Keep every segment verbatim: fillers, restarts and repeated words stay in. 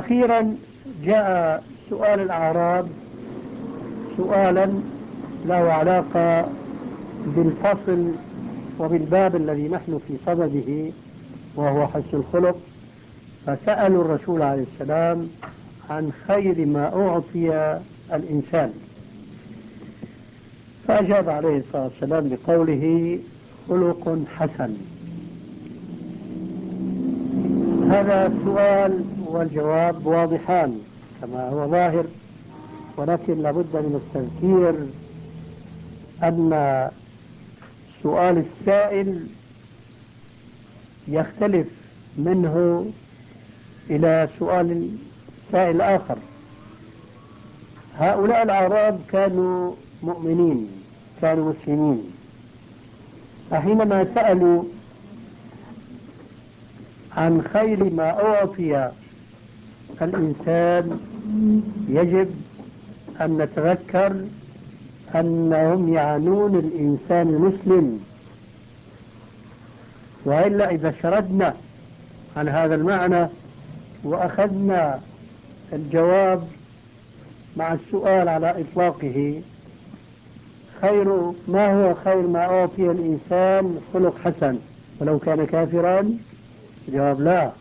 أخيرا جاء سؤال الأعراب سؤالا له علاقة بالفصل وبالباب الذي نحن في صدده وهو حسن الخلق. فسألوا الرسول عليه السلام عن خير ما أعطي الإنسان، فأجاب عليه الصلاة والسلام بقوله خلق حسن. هذا السؤال والجواب واضحان كما هو ظاهر، ولكن لابد من التذكير أن سؤال السائل يختلف منه إلى سؤال سائل آخر. هؤلاء الأعراب كانوا مؤمنين، كانوا مسلمين، فحينما سألوا عن خير ما أعطي الإنسان يجب أن نتذكر أنهم يعنون الإنسان المسلم، وإلا إذا شردنا عن هذا المعنى وأخذنا الجواب مع السؤال على إطلاقه، خير ما هو خير ما أعطي الإنسان خلق حسن ولو كان كافرا؟ جواب لا.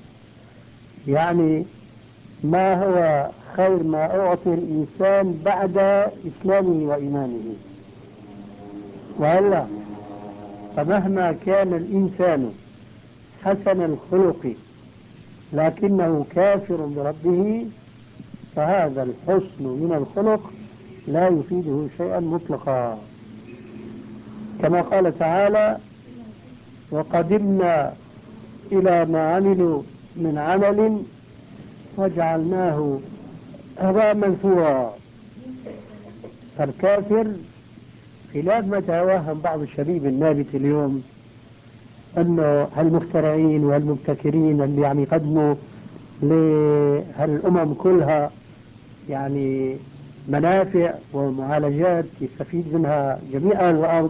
يعني ما هو خير ما أعطي الإنسان بعد إسلامه وإيمانه؟ وإلا فمهما كان الإنسان حسن الخلق لكنه كافر بربه فهذا الحسن من الخلق لا يفيده شيئا مطلقا، كما قال تعالى وقدمنا إلى ما عملوا من عمل وجعلناه هباء منثورا. فالكافر خلاف ما توهم بعض الشبيب النابت اليوم أنه هالمخترعين والمبتكرين اللي يعني يقدموا لهالأمم كلها يعني منافع ومعالجات يستفيد منها جميع أهل الأرض،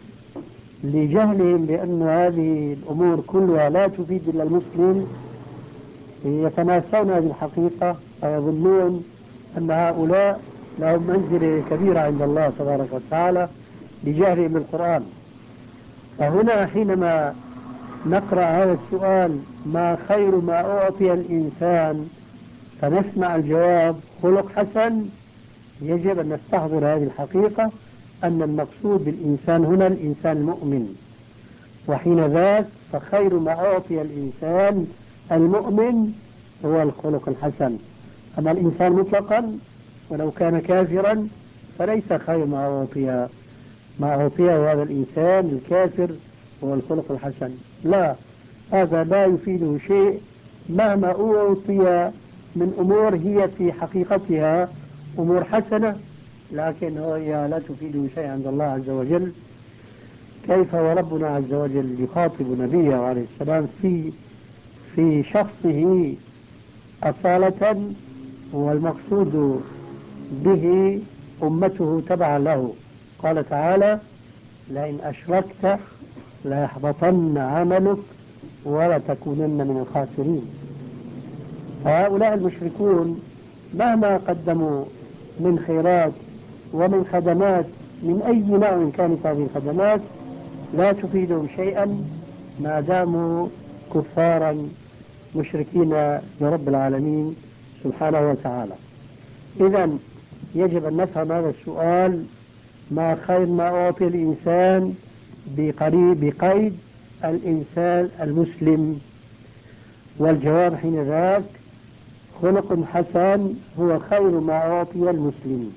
لجهلهم بأن هذه الأمور كلها لا تفيد إلا المسلم يتناسون هذه الحقيقة ويظنون أن هؤلاء لهم منزلة كبيرة عند الله تبارك وتعالى لجهلهم بالقرآن. فهنا حينما نقرأ هذا السؤال ما خير ما أعطي الإنسان فنسمع الجواب خلق حسن، يجب أن نستحضر هذه الحقيقة أن المقصود بالإنسان هنا الإنسان المؤمن، وحين ذاك فخير ما أعطي الإنسان المؤمن هو الخلق الحسن. أما الإنسان مطلقا ولو كان كافرا فليس خير ما أعطي ما أعطيه هذا الإنسان الكافر هو الخلق الحسن، لا، هذا لا يفيده شيء مهما أعطي من أمور هي في حقيقتها أمور حسنة، لكن هي لا تفيده شيء عند الله عز وجل. كيف وربنا عز وجل يخاطب نبيه عليه السلام في في شخصه أصالة والمقصود به أمته تبعا له. قال تعالى لئن أشركت ليحبطن عملك ولا تكونن من الخاسرين. هؤلاء المشركون مهما قدموا من خيرات ومن خدمات من أي نوع كانت هذه الخدمات لا تفيدهم شيئا ما داموا كفارا مشركين برب العالمين سبحانه وتعالى. إذن يجب أن نفهم هذا السؤال ما خير ما أعطي الإنسان بقريب بقيد الإنسان المسلم، والجواب حين ذاك خلق حسن هو خير ما أعطي المسلم.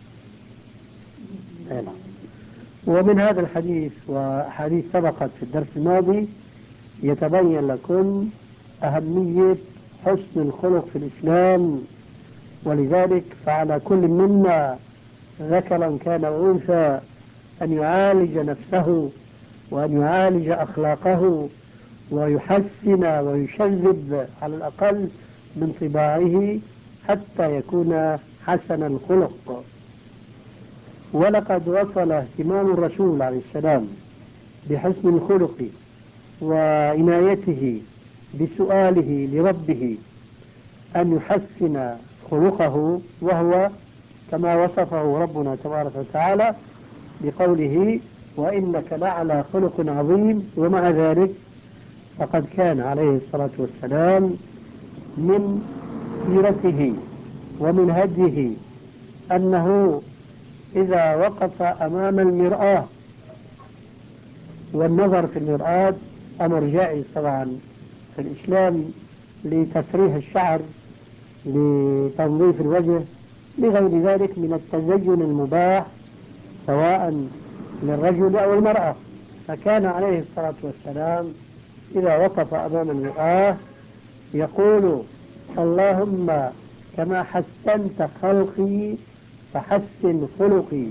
ومن هذا الحديث وحديث سبقت في الدرس الماضي يتبين لكم أهمية حسن الخلق في الإسلام، ولذلك فعلى كل منا ذكرا كان أنثى أن يعالج نفسه وأن يعالج أخلاقه ويحسن ويشذب على الأقل من طباعه حتى يكون حسن الخلق. ولقد وصل اهتمام الرسول عليه السلام بحسن الخلق وعنايته بسؤاله لربه أن يحسن خلقه، وهو كما وصفه ربنا تبارك وتعالى بقوله وإنك لعلى خلق عظيم. ومع ذلك فقد كان عليه الصلاة والسلام من سيرته ومن هديه أنه إذا وقف أمام المرآة، والنظر في المرآة أمر جائز طبعا في الإسلام لتسريح الشعر، لتنظيف الوجه، لغير ذلك من التزين المباح سواء للرجل أو المرأة. فكان عليه الصلاة والسلام إذا وقف أمام المرآة يقول اللهم كما حسنت خلقي فحسن خلقي،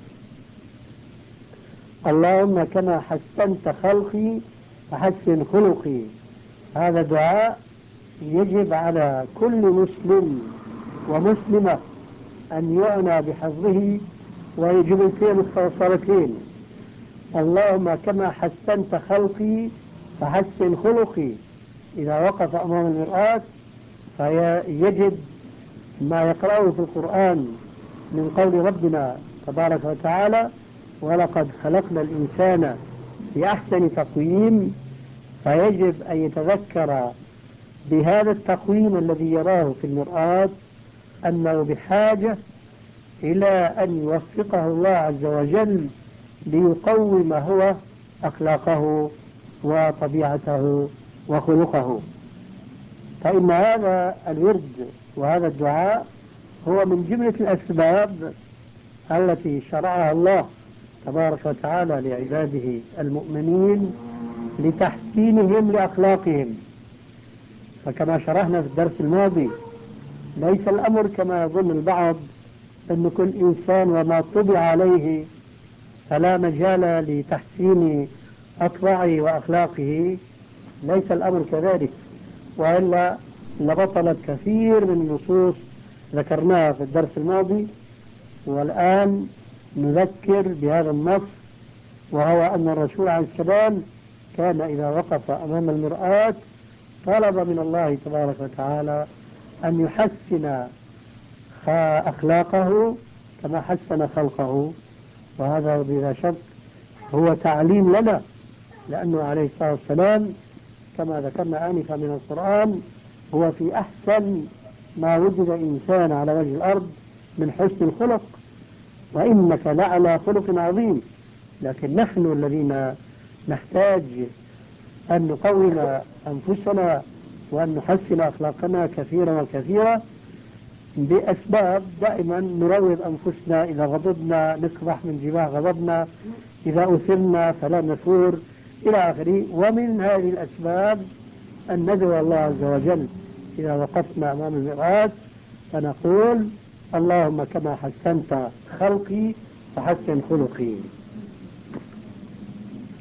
اللهم كما حسنت خلقي فحسن خلقي. هذا دعاء يجب على كل مسلم ومسلمة أن يعنى بحفظه ويجب فيه الصلاتين. اللهم كما حسنت خلقي فحسن خلقي. إذا وقف أمام المرآة فيجد ما يقرأه في القرآن من قول ربنا تبارك وتعالى ولقد خلقنا الإنسان بأحسن تقويم، فيجب أن يتذكر بهذا التقويم الذي يراه في المرآة أنه بحاجة إلى أن يوفقه الله عز وجل ليقوم هو أخلاقه وطبيعته وخلقه. فإن هذا الورد وهذا الدعاء هو من جملة الأسباب التي شرعها الله تبارك وتعالى لعباده المؤمنين لتحسينهم لأخلاقهم. فكما شرحنا في الدرس الماضي ليس الأمر كما يظن البعض أن كل إنسان وما طبع عليه فلا مجال لتحسين أطباعه وأخلاقه، ليس الأمر كذلك، وإلا لبطلت كثير من النصوص ذكرناها في الدرس الماضي. والآن نذكر بهذا النص، وهو أن الرسول عليه السلام كان إذا وقف أمام المرآة طلب من الله تبارك وتعالى أن يحسن أخلاقه كما حسن خلقه. وهذا بلا شك هو تعليم لنا، لأنه عليه الصلاة والسلام كما ذكرنا آنفا من القرآن هو في أحسن ما وجد إنسان على وجه الأرض من حسن الخلق، وإنك لعلى خلق عظيم. لكن نحن الذين نحتاج أن نقوم أنفسنا وأن نحسن أخلاقنا كثيرا وكثيرا بأسباب. دائما نروض أنفسنا، إذا غضبنا نكبح من جماع غضبنا، إذا أثرنا فلا نثور إلى آخره. ومن هذه الأسباب أن ندعو الله عز وجل إذا وقفنا أمام المرآة فنقول اللهم كما حسنت خلقي فحسن خلقي.